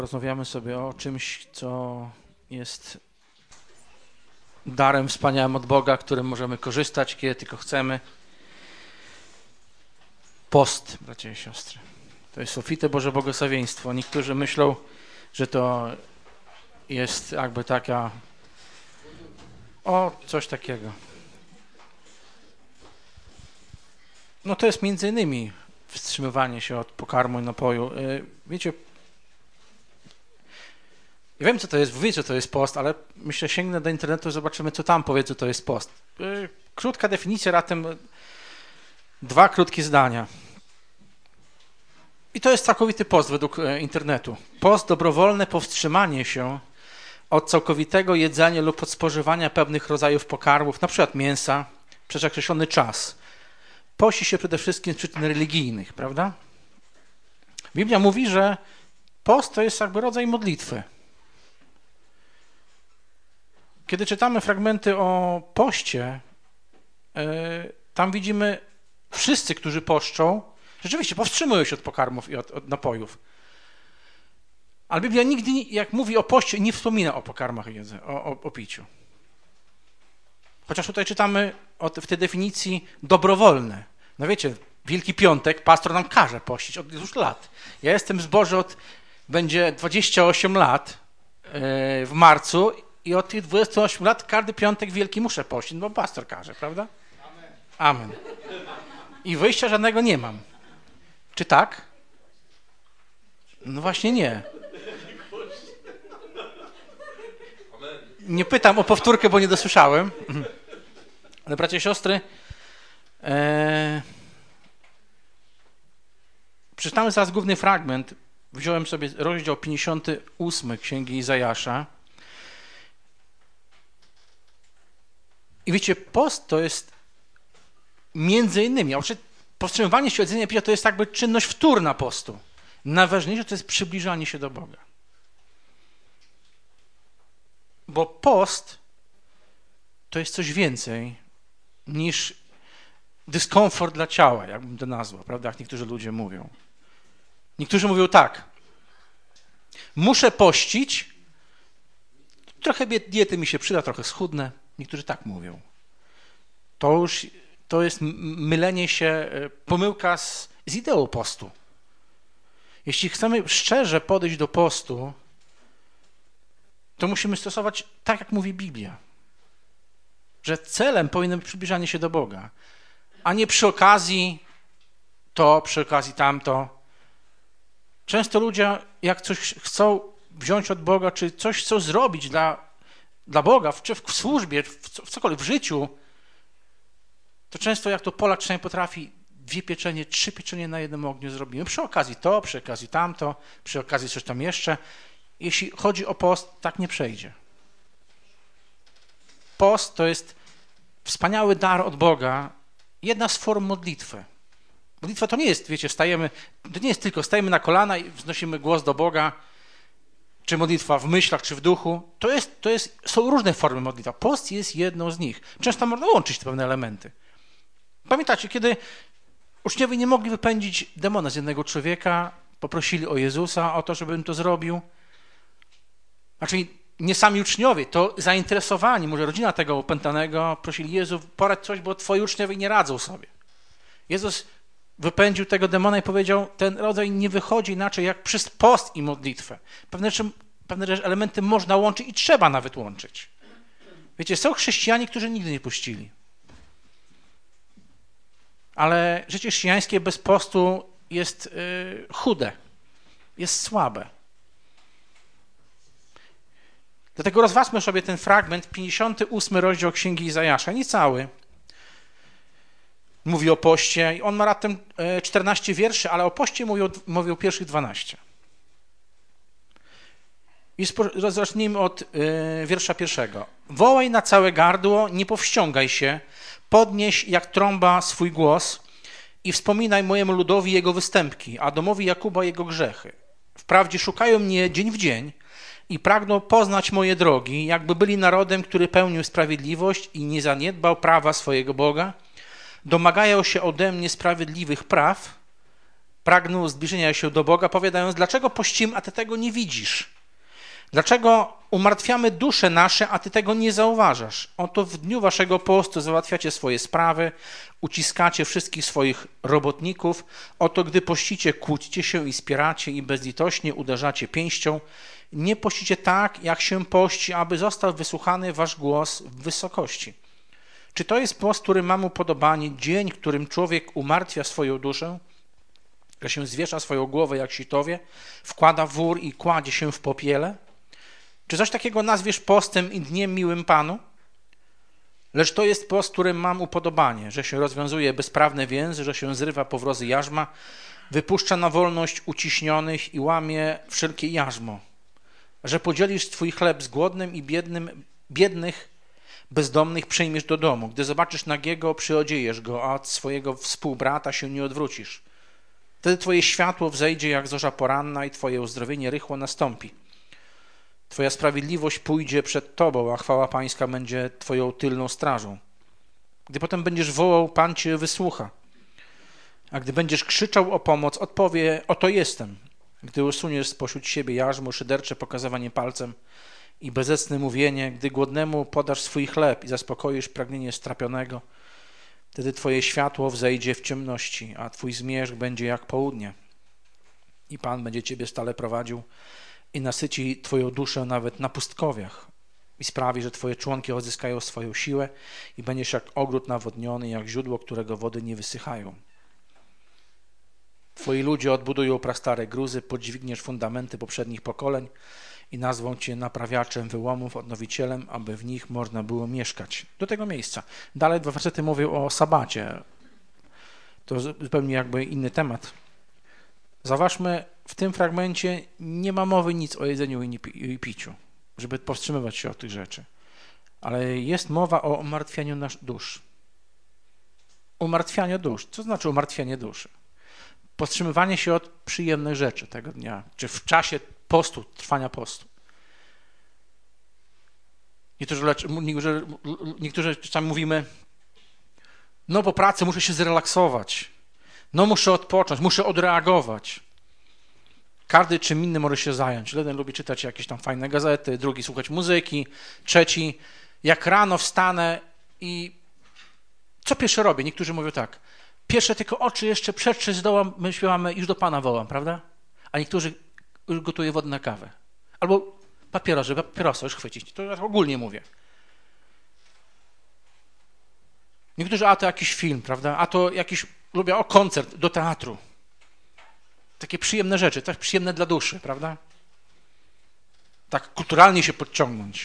Rozmawiamy sobie o czymś, co jest darem wspaniałym od Boga, którym możemy korzystać, kiedy tylko chcemy. Post, bracia i siostry. To jest obfite Boże błogosławieństwo. Niektórzy myślą, że to jest jakby taka... coś takiego. No to jest między innymi wstrzymywanie się od pokarmu i napoju. Wiecie, ja wiem, co to jest, wiecie, co to jest post, ale myślę, sięgnę do internetu i zobaczymy, co tam powie, co to jest post. Krótka definicja, raptem 2 krótkie zdania. I to jest całkowity post według internetu. Post, dobrowolne powstrzymanie się od całkowitego jedzenia lub od spożywania pewnych rodzajów pokarmów, na przykład mięsa, przez określony czas. Pości się przede wszystkim z przyczyn religijnych, prawda? Biblia mówi, że post to jest jakby rodzaj modlitwy. Kiedy czytamy fragmenty o poście, tam widzimy wszyscy, którzy poszczą, rzeczywiście powstrzymują się od pokarmów i od napojów. Ale Biblia nigdy, jak mówi o poście, nie wspomina o pokarmach i o piciu. Chociaż tutaj czytamy w tej definicji dobrowolne. No wiecie, Wielki Piątek pastor nam każe pościć od już lat. Ja jestem w zborze będzie 28 lat w marcu i od tych 28 lat każdy piątek wielki muszę pościć, bo pastor każe, prawda? Amen. I wyjścia żadnego nie mam. Czy tak? No właśnie nie. Nie pytam o powtórkę, bo nie dosłyszałem. Ale bracia i siostry, przeczytamy zaraz główny fragment. Wziąłem sobie rozdział 58 Księgi Izajasza. I wiecie, post to jest między innymi, powstrzymywanie się od jedzenia i picia to jest jakby czynność wtórna postu. Najważniejsze to jest przybliżanie się do Boga. Bo post to jest coś więcej niż dyskomfort dla ciała, jakbym to nazwał, prawda, jak niektórzy ludzie mówią. Niektórzy mówią tak, muszę pościć, trochę diety mi się przyda, trochę schudnę. Niektórzy tak mówią. To jest mylenie się, pomyłka z ideą postu. Jeśli chcemy szczerze podejść do postu, to musimy stosować tak, jak mówi Biblia. Że celem powinno być przybliżanie się do Boga, a nie przy okazji to, przy okazji tamto. Często ludzie, jak coś chcą wziąć od Boga, czy coś chcą zrobić dla Boga, czy w służbie, w cokolwiek, w życiu, to często jak to Polak czasami potrafi 2 pieczenie, 3 pieczenie na jednym ogniu zrobimy. Przy okazji to, przy okazji tamto, przy okazji coś tam jeszcze. Jeśli chodzi o post, tak nie przejdzie. Post to jest wspaniały dar od Boga, jedna z form modlitwy. Modlitwa to nie jest, wiecie, to nie jest tylko stajemy na kolana i wznosimy głos do Boga, czy modlitwa w myślach, czy w duchu. Są różne formy modlitwa. Post jest jedną z nich. Często można łączyć te pewne elementy. Pamiętacie, kiedy uczniowie nie mogli wypędzić demona z jednego człowieka, poprosili o Jezusa, o to, żeby im to zrobił. Znaczy nie sami uczniowie, to zainteresowani, może rodzina tego opętanego, prosili Jezu, poradź coś, bo twoi uczniowie nie radzą sobie. Jezus wypędził tego demona i powiedział, ten rodzaj nie wychodzi inaczej jak przez post i modlitwę. Pewne elementy można łączyć i trzeba nawet łączyć. Wiecie, są chrześcijanie, którzy nigdy nie puścili. Ale życie chrześcijańskie bez postu jest chude, jest słabe. Dlatego rozważmy sobie ten fragment, 58 rozdział Księgi Izajasza, nie cały. Mówi o poście i on ma raptem 14 wierszy, ale o poście mówią pierwszych 12. I zacznijmy od wiersza 1. Wołaj na całe gardło, nie powściągaj się, podnieś jak trąba swój głos i wspominaj mojemu ludowi jego występki, a domowi Jakuba jego grzechy. Wprawdzie szukają mnie dzień w dzień i pragną poznać moje drogi, jakby byli narodem, który pełnił sprawiedliwość i nie zaniedbał prawa swojego Boga. Domagają się ode mnie sprawiedliwych praw, pragnął zbliżenia się do Boga, powiadając, dlaczego pościmy, a ty tego nie widzisz? Dlaczego umartwiamy dusze nasze, a ty tego nie zauważasz? Oto w dniu waszego postu załatwiacie swoje sprawy, uciskacie wszystkich swoich robotników. Oto gdy pościcie, kłócicie się i spieracie i bezlitośnie uderzacie pięścią. Nie pościcie tak, jak się pości, aby został wysłuchany wasz głos w wysokości. Czy to jest post, który mam upodobanie, dzień, którym człowiek umartwia swoją duszę, że się zwiesza swoją głowę jak sitowie, wkłada w wór i kładzie się w popiele? Czy coś takiego nazwiesz postem i dniem miłym Panu? Lecz to jest post, którym mam upodobanie, że się rozwiązuje bezprawne więzy, że się zrywa powrozy jarzma, wypuszcza na wolność uciśnionych i łamie wszelkie jarzmo, że podzielisz twój chleb z głodnym i biednych, bezdomnych przyjmiesz do domu. Gdy zobaczysz nagiego, przyodziejesz go, a od swojego współbrata się nie odwrócisz. Wtedy twoje światło wzejdzie jak zorza poranna i twoje uzdrowienie rychło nastąpi. Twoja sprawiedliwość pójdzie przed tobą, a chwała pańska będzie twoją tylną strażą. Gdy potem będziesz wołał, Pan cię wysłucha. A gdy będziesz krzyczał o pomoc, odpowie, oto jestem. Gdy usuniesz spośród siebie jarzmo, szydercze pokazywanie palcem i bezecne mówienie, gdy głodnemu podasz swój chleb i zaspokoisz pragnienie strapionego, wtedy twoje światło wzejdzie w ciemności, a twój zmierzch będzie jak południe. I Pan będzie ciebie stale prowadził i nasyci twoją duszę nawet na pustkowiach i sprawi, że twoje członki odzyskają swoją siłę i będziesz jak ogród nawodniony, jak źródło, którego wody nie wysychają. Twoi ludzie odbudują prastare gruzy, podźwigniesz fundamenty poprzednich pokoleń i nazwą cię naprawiaczem wyłomów, odnowicielem, aby w nich można było mieszkać. Do tego miejsca. Dalej 2 wersety mówią o sabacie. To zupełnie jakby inny temat. Zauważmy, w tym fragmencie nie ma mowy nic o jedzeniu i piciu, żeby powstrzymywać się od tych rzeczy. Ale jest mowa o umartwianiu dusz. Umartwianie dusz. Co znaczy umartwianie duszy? Powstrzymywanie się od przyjemnych rzeczy tego dnia, czy w czasie postu, trwania postu. Niektórzy czasami mówimy, no po pracy muszę się zrelaksować, no muszę odpocząć, muszę odreagować. Każdy czym innym może się zająć. Jeden lubi czytać jakieś tam fajne gazety, drugi słuchać muzyki, trzeci jak rano wstanę i co pierwsze robię? Niektórzy mówią tak, pierwsze tylko oczy jeszcze przetrzeć zdołam, my śpiewamy, już do Pana wołam, prawda? A niektórzy już gotują wodę na kawę. Albo papierosa już chwycić. To ja ogólnie mówię. Niektórzy, a to jakiś film, prawda? A to jakiś, lubię, koncert do teatru. Takie przyjemne rzeczy, tak przyjemne dla duszy, prawda? Tak kulturalnie się podciągnąć.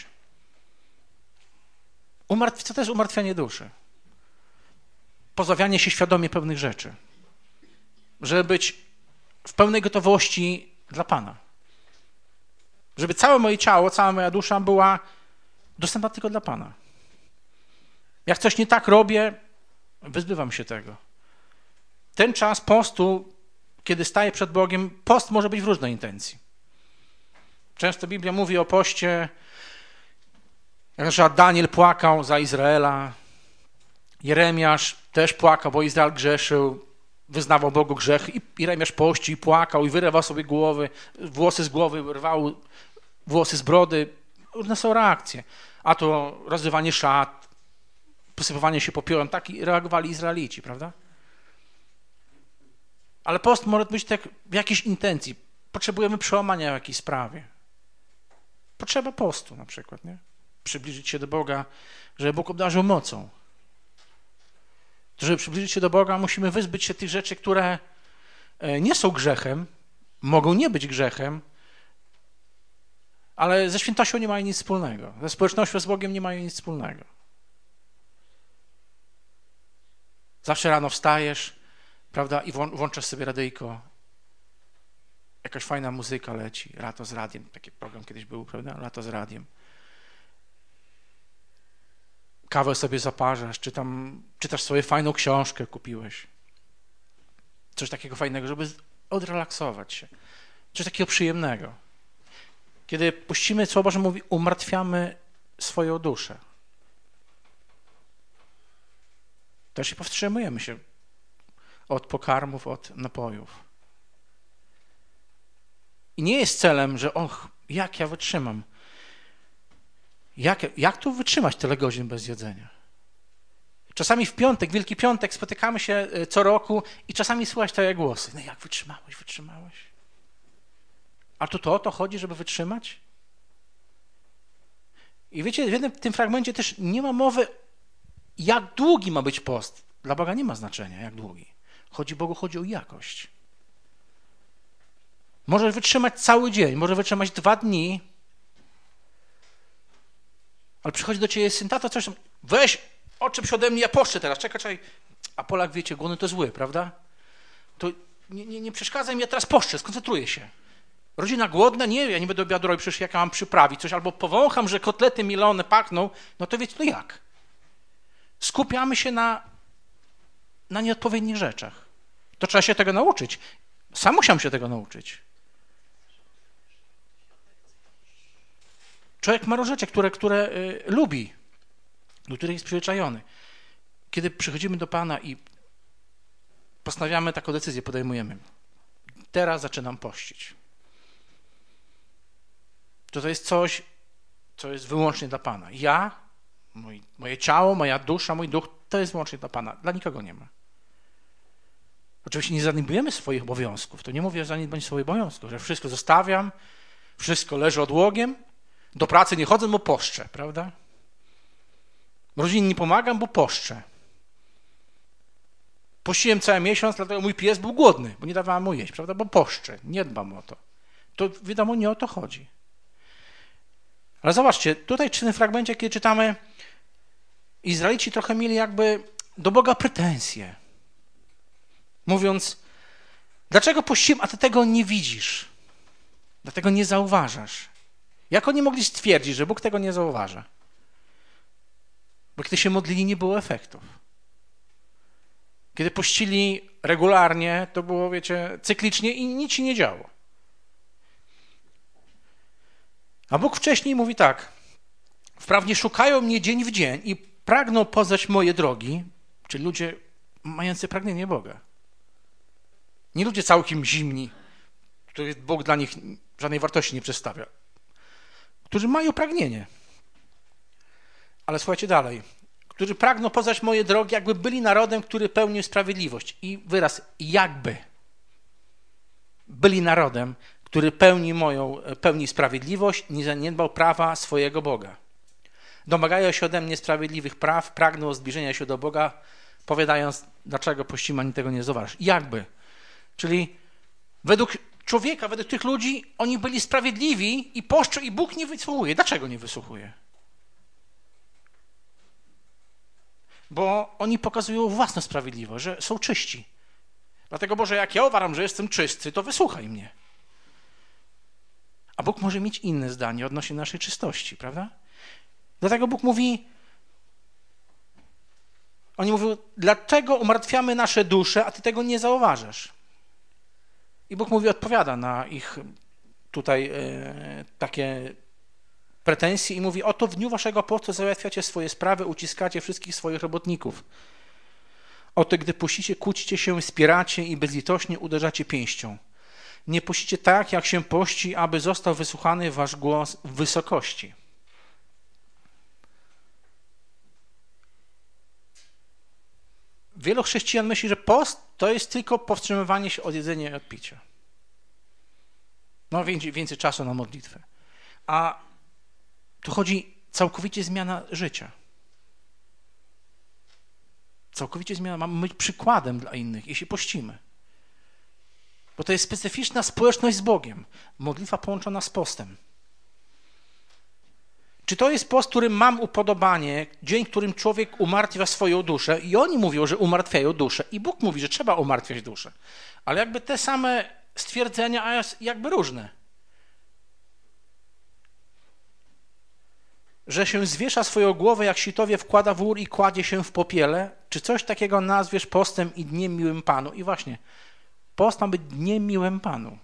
Co to jest umartwianie duszy? Pozbawianie się świadomie pewnych rzeczy. Żeby być w pełnej gotowości dla Pana. Żeby całe moje ciało, cała moja dusza była dostępna tylko dla Pana. Jak coś nie tak robię, wyzbywam się tego. Ten czas postu, kiedy staję przed Bogiem, post może być w różnej intencji. Często Biblia mówi o poście, że Daniel płakał za Izraela, Jeremiasz też płakał, bo Izrael grzeszył, wyznawał Bogu grzech i Jeremiasz pościł i płakał i wyrywał sobie włosy z głowy, rwał włosy z brody. Różne są reakcje. A to rozrywanie szat, posypywanie się popiołem. Tak reagowali Izraelici, prawda? Ale post może być tak w jakiejś intencji. Potrzebujemy przełamania w jakiejś sprawie. Potrzeba postu na przykład, nie? Przybliżyć się do Boga, żeby Bóg obdarzył mocą. Żeby przybliżyć się do Boga, musimy wyzbyć się tych rzeczy, które nie są grzechem, mogą nie być grzechem, ale ze świętością nie mają nic wspólnego. Ze społecznością z Bogiem nie mają nic wspólnego. Zawsze rano wstajesz, prawda, i włączasz sobie radyjko. Jakaś fajna muzyka leci, Lato z radiem. Taki program kiedyś był, prawda, Lato z radiem. Kawę sobie zaparzasz, czytasz sobie fajną książkę, kupiłeś. Coś takiego fajnego, żeby odrelaksować się. Coś takiego przyjemnego. Kiedy puścimy, Słowo Boże mówi, umartwiamy swoją duszę. Też powstrzymujemy się od pokarmów, od napojów. I nie jest celem, że jak ja wytrzymam. Jak tu wytrzymać tyle godzin bez jedzenia? Czasami w piątek, Wielki Piątek spotykamy się co roku i czasami słychać te głosy. No jak wytrzymałeś? A tu to o to chodzi, żeby wytrzymać? I wiecie, w jednym tym fragmencie też nie ma mowy, jak długi ma być post. Dla Boga nie ma znaczenia, jak długi. Bogu chodzi o jakość. Może wytrzymać cały dzień, może wytrzymać 2 dni, ale przychodzi do ciebie syn, tato, coś tam, weź, odczep się ode mnie, ja poszczę teraz, czekaj. A Polak, wiecie, głodny to zły, prawda? To nie przeszkadzaj mi, ja teraz poszczę, skoncentruję się. Rodzina głodna? Nie, ja nie będę obiadu robił, przecież jak ja mam przyprawić coś, albo powącham, że kotlety milone pachną, no to wiecie, no jak? Skupiamy się na nieodpowiednich rzeczach. To trzeba się tego nauczyć. Sam musiałem się tego nauczyć. Człowiek ma rzeczy, które lubi, do których jest przyzwyczajony. Kiedy przychodzimy do Pana i postanawiamy taką decyzję, podejmujemy. Teraz zaczynam pościć. To jest coś, co jest wyłącznie dla Pana. Ja, moje ciało, moja dusza, mój duch, to jest wyłącznie dla Pana. Dla nikogo nie ma. Oczywiście nie zaniedbujemy swoich obowiązków. To nie mówię o zaniedbaniu swoich obowiązków, że wszystko zostawiam, wszystko leży odłogiem, do pracy nie chodzę, bo poszczę, prawda? Rodzinie nie pomagam, bo poszczę. Pościłem cały miesiąc, dlatego mój pies był głodny, bo nie dawałem mu jeść, prawda? Bo poszczę, nie dbam o to. To wiadomo, nie o to chodzi. Ale zobaczcie, tutaj w tym fragmencie, kiedy czytamy, Izraelici trochę mieli jakby do Boga pretensje. Mówiąc, dlaczego pościłem, a ty tego nie widzisz? Dlatego nie zauważasz. Jak oni mogli stwierdzić, że Bóg tego nie zauważa? Bo kiedy się modlili, nie było efektów. Kiedy pościli regularnie, to było, wiecie, cyklicznie i nic się nie działo. A Bóg wcześniej mówi tak, wprawdzie szukają mnie dzień w dzień i pragną poznać moje drogi, czyli ludzie mający pragnienie Boga. Nie ludzie całkiem zimni, których Bóg dla nich żadnej wartości nie przedstawia, którzy mają pragnienie. Ale słuchajcie dalej. Którzy pragną poznać moje drogi, jakby byli narodem, który pełnił sprawiedliwość. I wyraz jakby byli narodem, który pełni sprawiedliwość, nie zaniedbał prawa swojego Boga. Domagają się ode mnie sprawiedliwych praw, pragną zbliżenia się do Boga, powiadając, dlaczego pościmy, ani tego nie zauważasz. Jakby. Czyli według człowieka, według tych ludzi, oni byli sprawiedliwi i poszczą i Bóg nie wysłuchuje. Dlaczego nie wysłuchuje? Bo oni pokazują własną sprawiedliwość, że są czyści. Dlatego, Boże, jak ja uważam, że jestem czysty, to wysłuchaj mnie. A Bóg może mieć inne zdanie odnośnie naszej czystości, prawda? Dlatego Bóg mówi, oni mówią, dlaczego umartwiamy nasze dusze, a ty tego nie zauważasz? I Bóg mówi, odpowiada na ich tutaj takie pretensje i mówi, oto w dniu waszego postu załatwiacie swoje sprawy, uciskacie wszystkich swoich robotników. Oto gdy pościcie, kłócicie się, spieracie i bezlitośnie uderzacie pięścią. Nie pościcie tak, jak się pości, aby został wysłuchany wasz głos w wysokości. Wielu chrześcijan myśli, że post to jest tylko powstrzymywanie się od jedzenia i od picia. No więcej czasu na modlitwę. A tu chodzi całkowicie zmiana życia. Całkowicie zmiana. Mamy być przykładem dla innych, jeśli pościmy. Bo to jest specyficzna społeczność z Bogiem. Modlitwa połączona z postem. Czy to jest post, którym mam upodobanie, dzień, w którym człowiek umartwia swoją duszę i oni mówią, że umartwiają duszę i Bóg mówi, że trzeba umartwiać duszę. Ale jakby te same stwierdzenia, a jakby różne. Że się zwiesza swoją głowę, jak sitowie wkłada w wór i kładzie się w popiele. Czy coś takiego nazwiesz postem i dniem miłym Panu? I właśnie, post ma być dniem miłym Panu.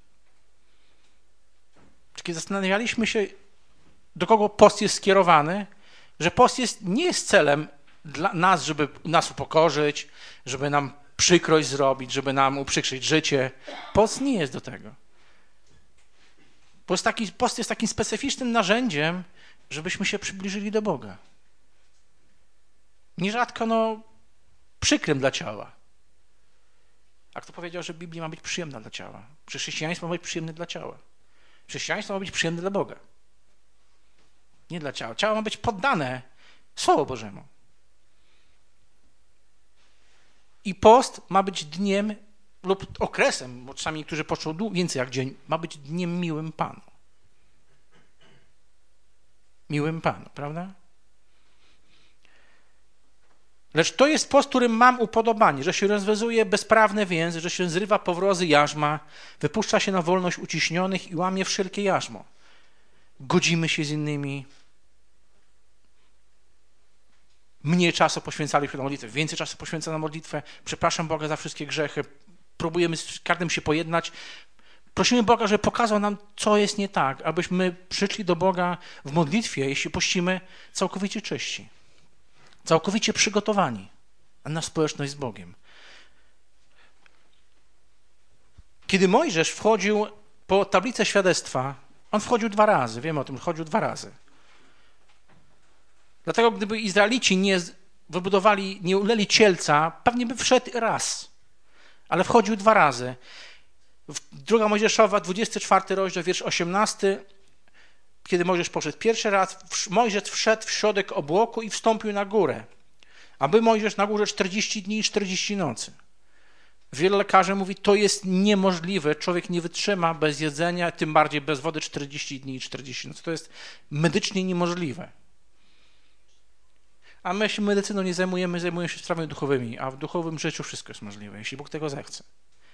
Kiedy zastanawialiśmy się, do kogo post jest skierowany, że post nie jest celem dla nas, żeby nas upokorzyć, żeby nam przykrość zrobić, żeby nam uprzykrzyć życie. Post nie jest do tego. Post jest takim specyficznym narzędziem, żebyśmy się przybliżyli do Boga. Nierzadko przykrym dla ciała. A kto powiedział, że Biblia ma być przyjemna dla ciała? Że chrześcijaństwo ma być przyjemne dla ciała. Chrześcijaństwo ma być przyjemne dla Boga. Nie dla ciała. Ciało ma być poddane Słowu Bożemu. I post ma być dniem lub okresem, bo czasami niektórzy począ więcej jak dzień, ma być dniem miłym Panu. Miłym Panu, prawda? Lecz to jest post, którym mam upodobanie, że się rozwiązuje bezprawne więzy, że się zrywa powrozy jarzma, wypuszcza się na wolność uciśnionych i łamie wszelkie jarzmo. Godzimy się z innymi. Mniej czasu poświęcaliśmy na modlitwę, więcej czasu poświęcam na modlitwę. Przepraszam Boga za wszystkie grzechy. Próbujemy z każdym się pojednać. Prosimy Boga, żeby pokazał nam, co jest nie tak, abyśmy przyszli do Boga w modlitwie, jeśli pościmy, całkowicie czyści. Całkowicie przygotowani na społeczność z Bogiem. Kiedy Mojżesz wchodził po tablicę świadectwa, on wchodził 2 razy, wiemy o tym, wchodził 2 razy. Dlatego gdyby Izraelici nie uleli cielca, pewnie by wszedł raz, ale wchodził 2 razy. Druga Mojżeszowa, 24 rozdział, wiersz 18, kiedy Mojżesz poszedł pierwszy raz, Mojżesz wszedł w środek obłoku i wstąpił na górę, a był Mojżesz na górze 40 dni i 40 nocy. Wielu lekarzy mówi, to jest niemożliwe, człowiek nie wytrzyma bez jedzenia, tym bardziej bez wody 40 dni i 40 nocy. To jest medycznie niemożliwe. A my się medycyną nie zajmujemy się sprawami duchowymi, a w duchowym życiu wszystko jest możliwe, jeśli Bóg tego zechce.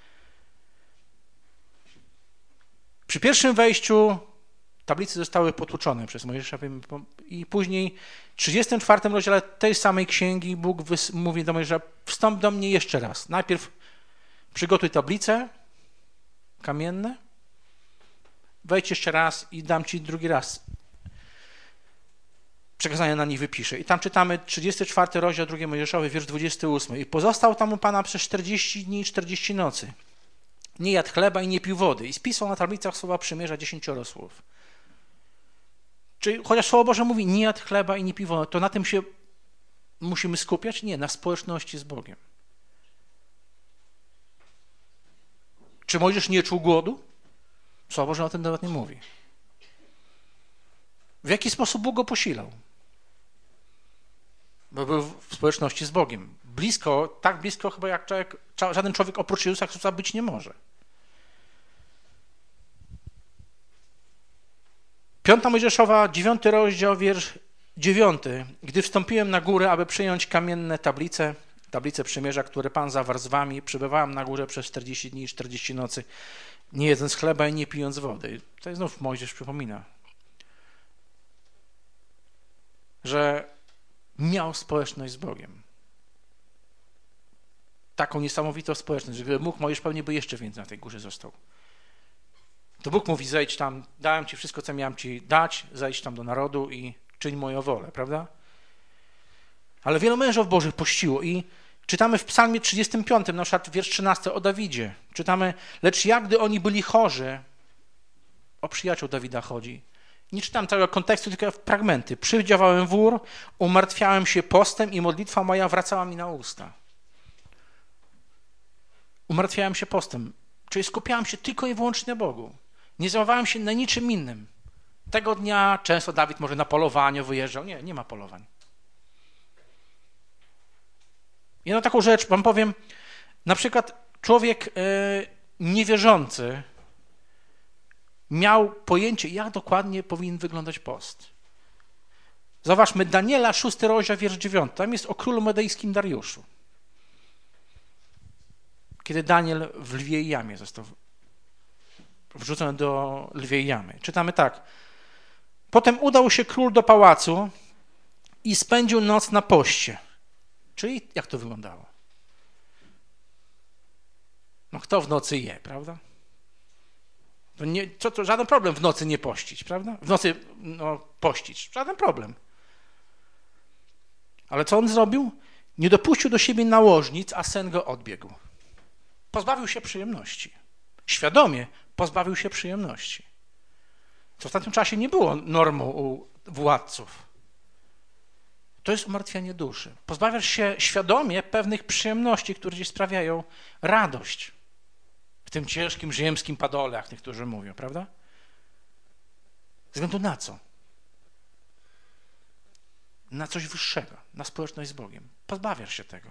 Przy pierwszym wejściu tablice zostały potłuczone przez Mojżesza i później w 34 rozdziale tej samej księgi Bóg mówi do Mojżesza, wstąp do mnie jeszcze raz. Najpierw przygotuj tablice kamienne, wejdź jeszcze raz i dam ci drugi raz. Przekazania na nich wypiszę. I tam czytamy 34 rozdział 2 Mojżeszowy, wiersz 28. I pozostał tam u Pana przez 40 dni i 40 nocy. Nie jadł chleba i nie pił wody. I spisał na tablicach słowa przymierza 10 słów. Czyli chociaż Słowo Boże mówi, nie jadł chleba i nie pił wody, to na tym się musimy skupiać? Nie, na społeczności z Bogiem. Czy Mojżesz nie czuł głodu? Słowo Boże o tym nawet nie mówi. W jaki sposób Bóg go posilał? Bo był w społeczności z Bogiem. Blisko, tak blisko chyba jak żaden człowiek oprócz Jezusa Chrystusa być nie może. 5 Mojżeszowa, 9 rozdział, wiersz 9. Gdy wstąpiłem na górę, aby przyjąć kamienne tablice przymierza, które Pan zawarł z wami, przebywałem na górze przez 40 dni i 40 nocy, nie jedząc chleba i nie pijąc wody. To znów Mojżesz przypomina, że miał społeczność z Bogiem. Taką niesamowitą społeczność, że gdyby mógł, Mojżesz pewnie by jeszcze więcej na tej górze został. To Bóg mówi, zejdź tam, dałem ci wszystko, co miałem ci dać, zejdź tam do narodu i czyń moją wolę, prawda? Ale wielu mężów Bożych pościło i czytamy w Psalmie 35, na przykład wiersz 13 o Dawidzie. Czytamy, lecz jak gdy oni byli chorzy, o przyjaciół Dawida chodzi. Nie czytam całego kontekstu, tylko fragmenty. Przywdziawałem wór, umartwiałem się postem i modlitwa moja wracała mi na usta. Umartwiałem się postem, czyli skupiałem się tylko i wyłącznie na Bogu. Nie zajmowałem się na niczym innym. Tego dnia często Dawid może na polowanie wyjeżdżał. Nie ma polowań. Jedną taką rzecz wam powiem. Na przykład człowiek niewierzący miał pojęcie, jak dokładnie powinien wyglądać post. Zauważmy, Daniela, 6 rozdział, wiersz 9. Tam jest o królu medejskim Dariuszu. Kiedy Daniel w lwiej jamie został wrzucony do lwiej jamy. Czytamy tak. Potem udał się król do pałacu i spędził noc na poście. Czyli jak to wyglądało? No kto w nocy je, prawda? To żaden problem w nocy nie pościć, prawda? W nocy pościć, żaden problem. Ale co on zrobił? Nie dopuścił do siebie nałożnic, a sen go odbiegł. Pozbawił się przyjemności. Świadomie pozbawił się przyjemności. co w tamtym czasie nie było normą u władców. To jest umartwianie duszy. Pozbawiasz się świadomie pewnych przyjemności, które ci sprawiają radość. W tym ciężkim ziemskim padole, jak niektórzy mówią, prawda? Ze względu na co? Na coś wyższego, na społeczność z Bogiem. Pozbawiasz się tego.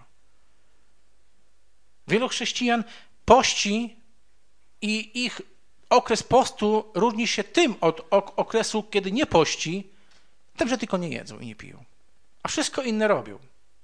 Wielu chrześcijan pości i ich okres postu różni się tym od okresu, kiedy nie pości, tym, że tylko nie jedzą i nie piją. A wszystko inne robią.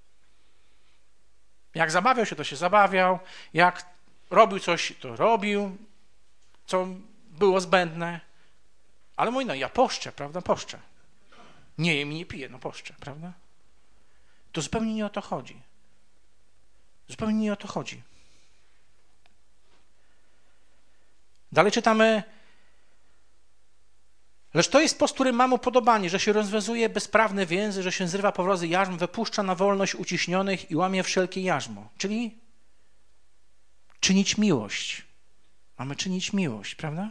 Jak zabawiał się, to się zabawiał. Jak robił coś, to robił, co było zbędne. Ale mówi, no ja poszczę, prawda? Poszczę. Nie jem i nie piję, no poszczę, prawda? To zupełnie nie o to chodzi. Zupełnie nie o to chodzi. Dalej czytamy, lecz to jest post, który mam upodobanie, że się rozwiązuje bezprawne więzy, że się zrywa powrozy jarzm, wypuszcza na wolność uciśnionych i łamie wszelkie jarzmo. Czyli czynić miłość. Mamy czynić miłość, prawda?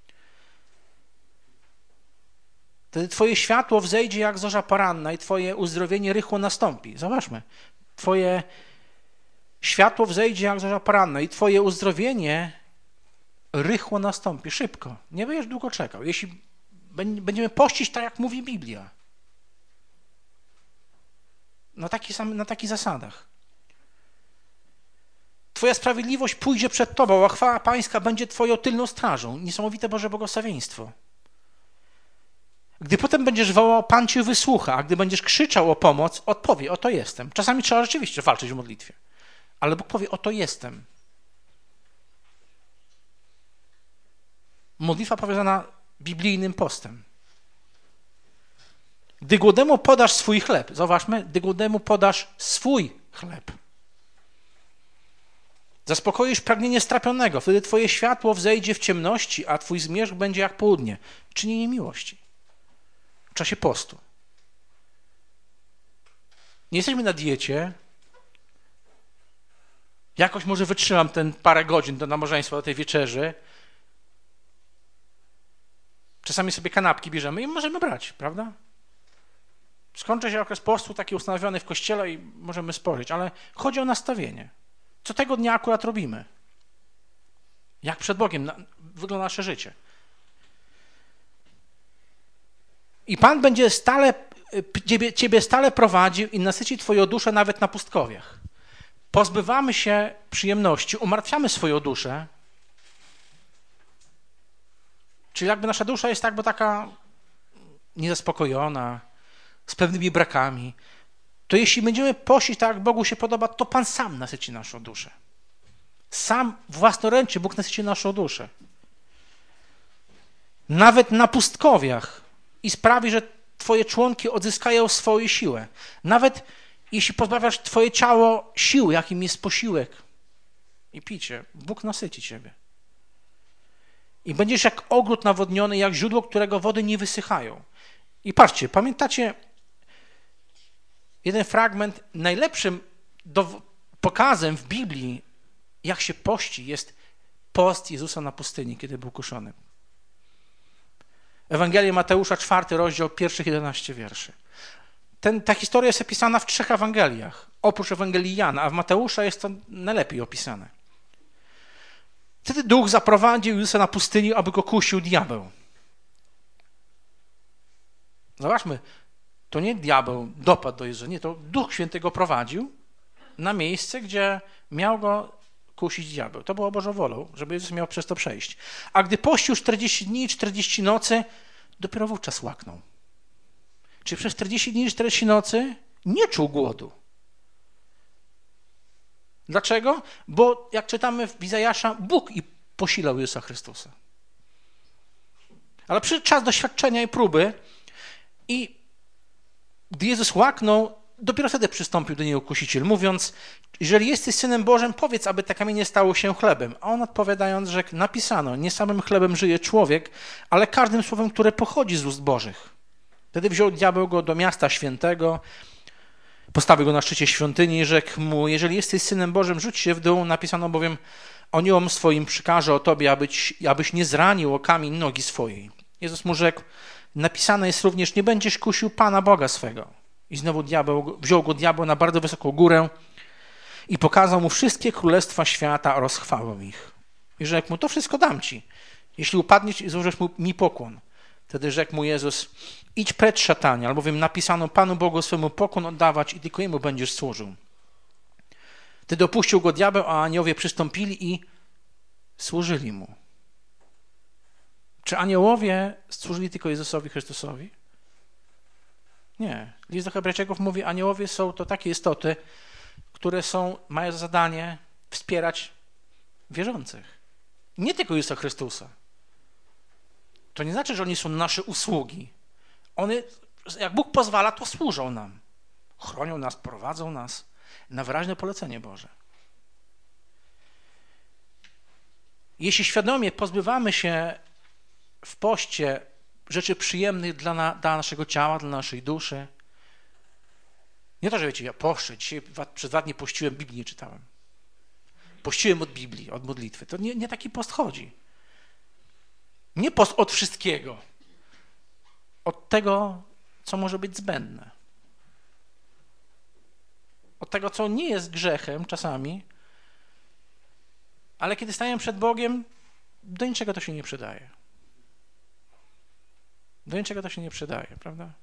Wtedy twoje światło wzejdzie jak zorza poranna i twoje uzdrowienie rychło nastąpi. Zobaczmy. Twoje światło wzejdzie jak zorza poranna i twoje uzdrowienie rychło nastąpi, szybko. Nie będziesz długo czekał. Jeśli będziemy pościć tak, jak mówi Biblia. Na takich zasadach. Twoja sprawiedliwość pójdzie przed tobą, a chwała pańska będzie twoją tylną strażą. Niesamowite Boże błogosławieństwo. Gdy potem będziesz wołał, Pan cię wysłucha, a gdy będziesz krzyczał o pomoc, odpowie, oto jestem. Czasami trzeba rzeczywiście walczyć w modlitwie. Ale Bóg powie, oto jestem. Modlitwa powiązana biblijnym postem. Gdy głodnemu podasz swój chleb, zauważmy, gdy głodnemu podasz swój chleb. Zaspokoisz pragnienie strapionego, wtedy twoje światło wzejdzie w ciemności, a twój zmierzch będzie jak południe. Czynienie miłości. W czasie postu. Nie jesteśmy na diecie. Jakoś może wytrzymam ten parę godzin do nabożeństwa, do tej wieczerzy. Czasami sobie kanapki bierzemy i możemy brać, prawda? Skończy się okres postu taki ustanowiony w kościele i możemy spożyć, ale chodzi o nastawienie. Co tego dnia akurat robimy? Jak przed Bogiem wygląda nasze życie? I Pan będzie ciebie stale prowadził i nasyci twoją duszę nawet na pustkowiach. Pozbywamy się przyjemności, umartwiamy swoją duszę. Czyli jakby nasza dusza jest jakby taka niezaspokojona, z pewnymi brakami. To jeśli będziemy pościć tak, jak Bogu się podoba, to Pan sam nasyci naszą duszę. Sam własnoręcznie Bóg nasyci naszą duszę. Nawet na pustkowiach i sprawi, że twoje członki odzyskają swoją siłę. Nawet jeśli pozbawiasz twoje ciało siły, jakim jest posiłek i picie, Bóg nasyci ciebie. I będziesz jak ogród nawodniony, jak źródło, którego wody nie wysychają. I patrzcie, pamiętacie jeden fragment, najlepszym pokazem w Biblii, jak się pości, jest post Jezusa na pustyni, kiedy był kuszony. Ewangelia Mateusza, 4 rozdział, pierwszych 11 wierszy. Ta historia jest opisana w 3 Ewangeliach, oprócz Ewangelii Jana, a w Mateusza jest to najlepiej opisane. Wtedy Duch zaprowadził Jezusa na pustyni, aby go kusił diabeł. Zobaczmy, to nie diabeł dopadł do Jezusa, nie, to Duch Święty go prowadził na miejsce, gdzie miał go kusić diabeł. To było Bożą wolą, żeby Jezus miał przez to przejść. A gdy pościł 40 dni i 40 nocy, dopiero wówczas łaknął. Czyli przez 40 dni i 40 nocy nie czuł głodu. Dlaczego? Bo jak czytamy w Izajasza, Bóg i posilał Jezusa Chrystusa. Ale przyszedł czas doświadczenia i próby i gdy Jezus łaknął, dopiero wtedy przystąpił do niego kusiciel, mówiąc, jeżeli jesteś Synem Bożym, powiedz, aby te kamienie stały się chlebem. A on odpowiadając, rzekł, napisano, nie samym chlebem żyje człowiek, ale każdym słowem, które pochodzi z ust Bożych. Wtedy wziął diabeł go do miasta świętego, postawił go na szczycie świątyni i rzekł mu, jeżeli jesteś Synem Bożym, rzuć się w dół. Napisano bowiem, aniołom swoim przykaże o tobie, abyś nie zranił o kamień nogi swojej. Jezus mu rzekł, napisane jest również, nie będziesz kusił Pana Boga swego. I znowu wziął go diabeł na bardzo wysoką górę i pokazał mu wszystkie królestwa świata oraz chwałę ich. I rzekł mu, to wszystko dam ci, jeśli upadniesz i złożysz mi pokłon. Wtedy rzekł mu Jezus, idź precz, szatanie, albowiem napisano Panu Bogu swemu pokłon oddawać i tylko Jemu będziesz służył. Wtedy opuścił go diabeł, a aniołowie przystąpili i służyli mu. Czy aniołowie służyli tylko Jezusowi Chrystusowi? Nie. List do Hebrajczyków mówi, aniołowie są to takie istoty, które mają za zadanie wspierać wierzących. Nie tylko Jezusa Chrystusa. To nie znaczy, że oni są nasze usługi. One, jak Bóg pozwala, to służą nam. Chronią nas, prowadzą nas na wyraźne polecenie Boże. Jeśli świadomie pozbywamy się w poście rzeczy przyjemnych dla naszego ciała, dla naszej duszy, nie to, że wiecie, ja poszczę, dzisiaj przez 2 dni pościłem, Biblii nie czytałem. Pościłem od Biblii, od modlitwy. To nie taki post chodzi. Nie post od wszystkiego. Od tego, co może być zbędne. Od tego, co nie jest grzechem czasami, ale kiedy stajemy przed Bogiem, do niczego to się nie przydaje. Do niczego to się nie przydaje, prawda?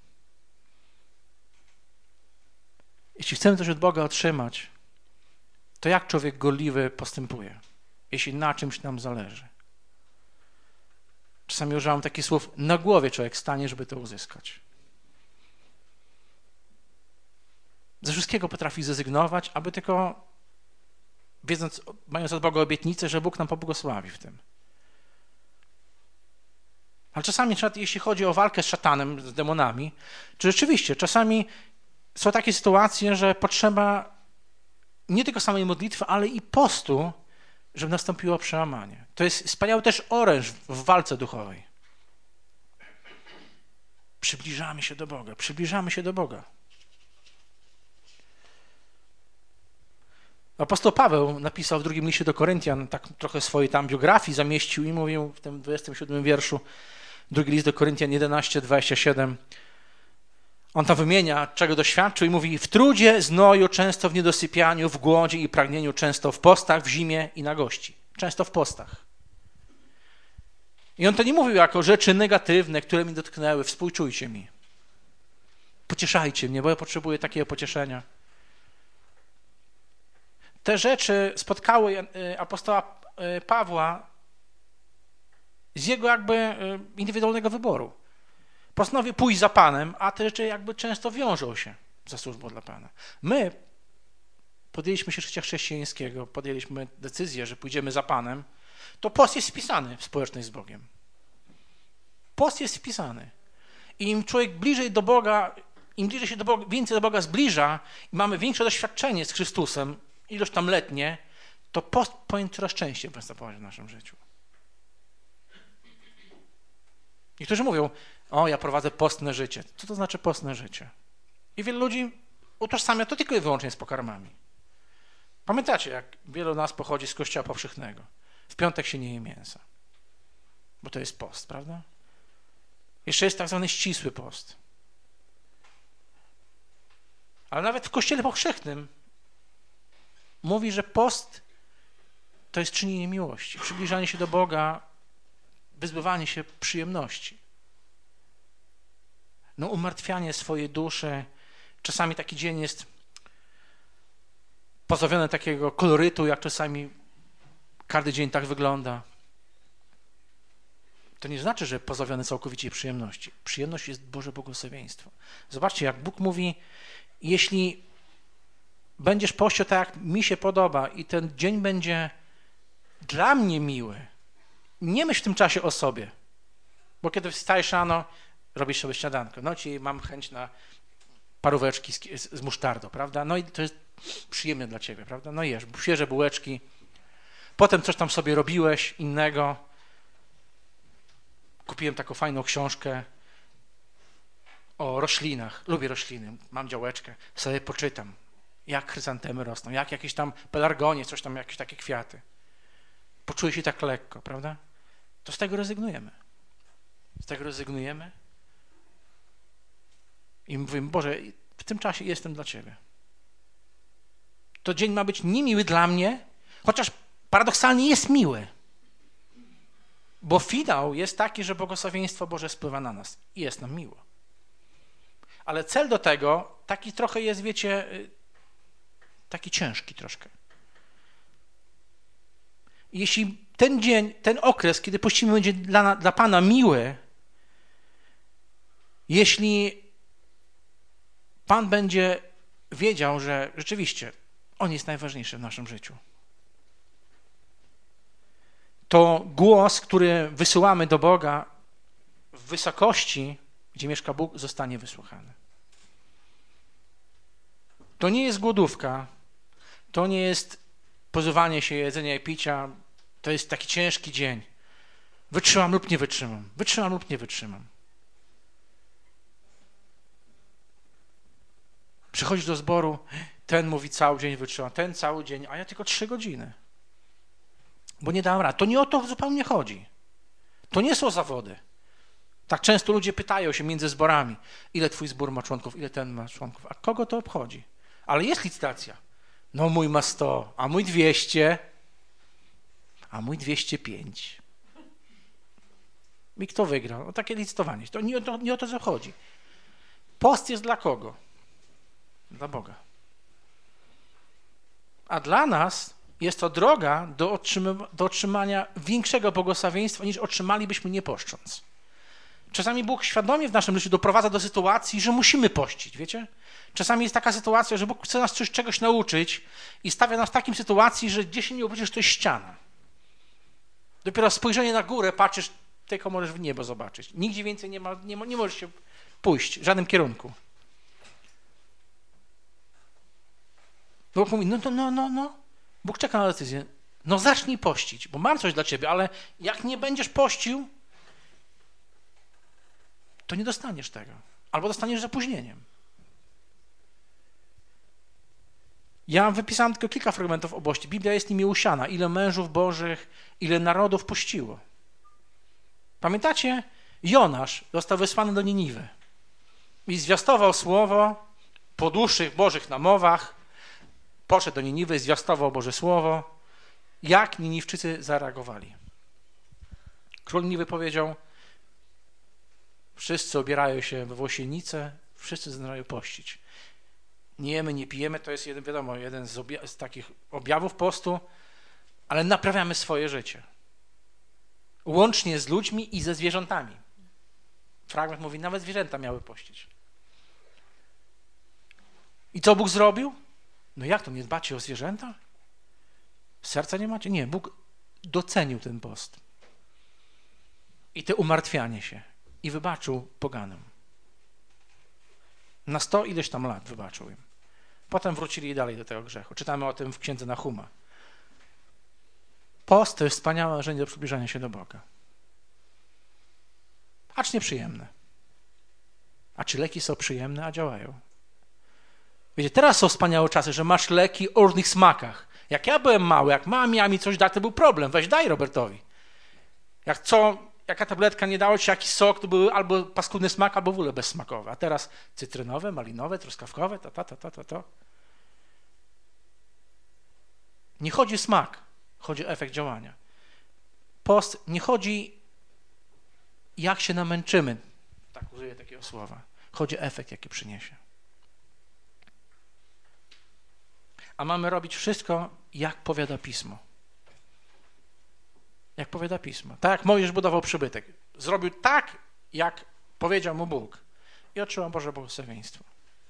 Jeśli chcemy coś od Boga otrzymać, to jak człowiek gorliwy postępuje, jeśli na czymś nam zależy? Czasami używam takich słów, na głowie człowiek stanie, żeby to uzyskać. Ze wszystkiego potrafi zrezygnować, aby tylko, mając od Boga obietnicę, że Bóg nam pobłogosławi w tym. Ale czasami, jeśli chodzi o walkę z szatanem, z demonami, to rzeczywiście czasami są takie sytuacje, że potrzeba nie tylko samej modlitwy, ale i postu, żeby nastąpiło przełamanie. To jest wspaniały też oręż w walce duchowej. Przybliżamy się do Boga, przybliżamy się do Boga. Apostoł Paweł napisał w 2 liście do Koryntian, tak trochę swojej tam biografii zamieścił i mówił w tym 27 wierszu, 2 list do Koryntian 11:27. On tam wymienia, czego doświadczył i mówi, w trudzie, znoju, często w niedosypianiu, w głodzie i pragnieniu, często w postach, w zimie i nagości. Często w postach. I on to nie mówił jako rzeczy negatywne, które mi dotknęły. Współczujcie mi. Pocieszajcie mnie, bo ja potrzebuję takiego pocieszenia. Te rzeczy spotkały apostoła Pawła z jego jakby indywidualnego wyboru. Postanowił pójść za Panem, a te rzeczy jakby często wiążą się za służbą dla Pana. My podjęliśmy się życia chrześcijańskiego, podjęliśmy decyzję, że pójdziemy za Panem, to post jest wpisany w społeczność z Bogiem. Post jest wpisany. I im człowiek bliżej do Boga, im bliżej się do Boga, więcej do Boga zbliża i mamy większe doświadczenie z Chrystusem, ilość tam letnie, to post powinien coraz częściej występować w naszym życiu. Niektórzy mówią, ja prowadzę postne życie. Co to znaczy postne życie? I wielu ludzi utożsamia to tylko i wyłącznie z pokarmami. Pamiętacie, jak wielu nas pochodzi z kościoła powszechnego. W piątek się nie je mięsa. Bo to jest post, prawda? Jeszcze jest tak zwany ścisły post. Ale nawet w kościele powszechnym mówi, że post to jest czynienie miłości, przybliżanie się do Boga, wyzbywanie się przyjemności. Umartwianie swojej duszy. Czasami taki dzień jest pozbawiony takiego kolorytu, jak czasami każdy dzień tak wygląda. To nie znaczy, że pozbawiony całkowicie przyjemności. Przyjemność jest Boże błogosławieństwo. Zobaczcie, jak Bóg mówi, jeśli będziesz pościł tak, jak mi się podoba i ten dzień będzie dla mnie miły, nie myśl w tym czasie o sobie. Bo kiedy wstajesz rano, robisz sobie śniadanko. No ci mam chęć na paróweczki z musztardą, prawda? No i to jest przyjemne dla ciebie, prawda? No jesz, świeże bułeczki. Potem coś tam sobie robiłeś innego. Kupiłem taką fajną książkę o roślinach. Lubię rośliny. Mam działeczkę. Sobie poczytam, jak chryzantemy rosną, jak jakieś tam pelargonie, coś tam, jakieś takie kwiaty. Poczuję się tak lekko, prawda? To z tego rezygnujemy. Z tego rezygnujemy i mówimy, Boże, w tym czasie jestem dla Ciebie. To dzień ma być niemiły dla mnie, chociaż paradoksalnie jest miły. Bo finał jest taki, że błogosławieństwo Boże spływa na nas i jest nam miło. Ale cel do tego taki trochę jest, wiecie, taki ciężki troszkę. Jeśli ten dzień, ten okres, kiedy pościmy, będzie dla Pana miły, jeśli Pan będzie wiedział, że rzeczywiście On jest najważniejszy w naszym życiu, to głos, który wysyłamy do Boga w wysokości, gdzie mieszka Bóg, zostanie wysłuchany. To nie jest głodówka, to nie jest pozywanie się jedzenia i picia, to jest taki ciężki dzień. Wytrzymam lub nie wytrzymam, wytrzymam lub nie wytrzymam. Przychodzisz do zboru, ten mówi cały dzień wytrzymam, ten cały dzień, a ja tylko 3 godziny. Bo nie dałem rady. To nie o to zupełnie chodzi. To nie są zawody. Tak często ludzie pytają się między zborami, ile twój zbór ma członków, ile ten ma członków, a kogo to obchodzi? Ale jest licytacja. No mój ma 100, a mój 200, a mój 205. I kto wygrał? No takie licytowanie. To nie o to chodzi. Post jest dla kogo? Dla Boga. A dla nas jest to droga do otrzymania większego błogosławieństwa, niż otrzymalibyśmy nie poszcząc. Czasami Bóg świadomie w naszym życiu doprowadza do sytuacji, że musimy pościć, wiecie? Czasami jest taka sytuacja, że Bóg chce nas czegoś nauczyć i stawia nas w takiej sytuacji, że gdzie się nie obrócisz, to jest ściana. Dopiero spojrzenie na górę, patrzysz, tylko możesz w niebo zobaczyć. Nigdzie więcej nie możesz się pójść w żadnym kierunku. Bóg mówi, no. Bóg czeka na decyzję. No zacznij pościć, bo mam coś dla ciebie, ale jak nie będziesz pościł, to nie dostaniesz tego. Albo dostaniesz z opóźnieniem. Ja wypisałem tylko kilka fragmentów o poście. Biblia jest nimi usiana. Ile mężów bożych, ile narodów pościło. Pamiętacie? Jonasz został wysłany do Niniwy i zwiastował słowo po dłuższych bożych namowach. Poszedł do Niniwy, zwiastował Boże Słowo. Jak Niniwczycy zareagowali? Król Niniwy powiedział, wszyscy ubierają się we włosienice, wszyscy zaczynają pościć. Nie jemy, nie pijemy, to jest jeden z takich objawów postu, ale naprawiamy swoje życie. Łącznie z ludźmi i ze zwierzętami. Fragment mówi, nawet zwierzęta miały pościć. I co Bóg zrobił? No jak to, nie dbacie o zwierzęta? Serca nie macie? Nie, Bóg docenił ten post. I te umartwianie się. I wybaczył poganom. Na 100 ileś tam lat wybaczył im. Potem wrócili dalej do tego grzechu. Czytamy o tym w księdze Nahuma. Post to jest wspaniałe narzędzie do przybliżania się do Boga. Acz nieprzyjemne. A czy leki są przyjemne, a działają? Wiecie, teraz są wspaniałe czasy, że masz leki o różnych smakach. Jak ja byłem mały, jak mama miała mi coś dać, to był problem. Weź daj Robertowi. Jaka tabletka nie dało ci jakiś sok, to był albo paskudny smak, albo w ogóle bezsmakowy. A teraz cytrynowe, malinowe, truskawkowe, to. Nie chodzi o smak, chodzi o efekt działania. Post nie chodzi, jak się namęczymy. Tak użyję takiego słowa. Chodzi o efekt, jaki przyniesie. A mamy robić wszystko, jak powiada Pismo. Jak powiada Pismo. Tak jak Mojżesz budował przybytek. Zrobił tak, jak powiedział mu Bóg. I otrzymał Boże błogosławieństwo.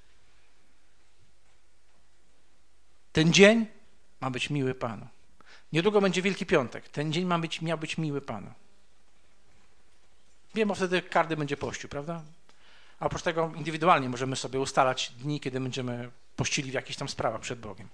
Ten dzień ma być miły Panu. Niedługo będzie Wielki Piątek. Ten dzień miał być miły Panu. Wiem, bo wtedy każdy będzie pościł, prawda? A oprócz tego indywidualnie możemy sobie ustalać dni, kiedy będziemy pościli w jakichś tam sprawach przed Bogiem.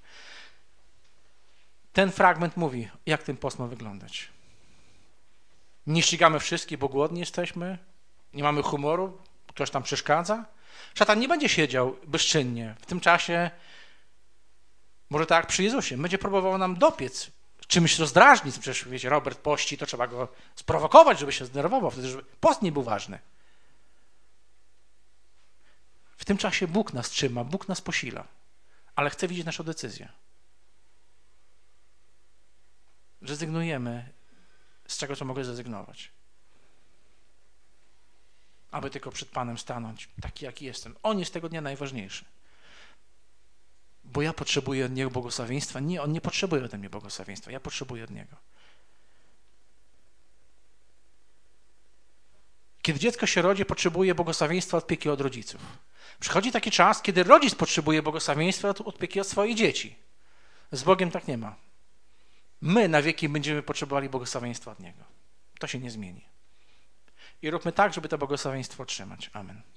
Ten fragment mówi, jak ten post ma wyglądać. Nie ścigamy wszystkich, bo głodni jesteśmy, nie mamy humoru, ktoś tam przeszkadza. Szatan nie będzie siedział bezczynnie. W tym czasie, może tak jak przy Jezusie, będzie próbował nam dopiec czymś rozdrażnić. Przecież, wiecie, Robert pości, to trzeba go sprowokować, żeby się zdenerwował, wtedy, żeby post nie był ważny. W tym czasie Bóg nas trzyma, Bóg nas posila, ale chce widzieć naszą decyzję. Rezygnujemy z czego, co mogę zrezygnować. Aby tylko przed Panem stanąć, taki jaki jestem. On jest tego dnia najważniejszy. Bo ja potrzebuję od Niego błogosławieństwa. Nie, On nie potrzebuje ode mnie błogosławieństwa. Ja potrzebuję od Niego. Kiedy dziecko się rodzi, potrzebuje błogosławieństwa, opieki od rodziców. Przychodzi taki czas, kiedy rodzic potrzebuje błogosławieństwa, opieki od swoich dzieci. Z Bogiem tak nie ma. My na wieki będziemy potrzebowali błogosławieństwa od Niego. To się nie zmieni. I róbmy tak, żeby to błogosławieństwo otrzymać. Amen.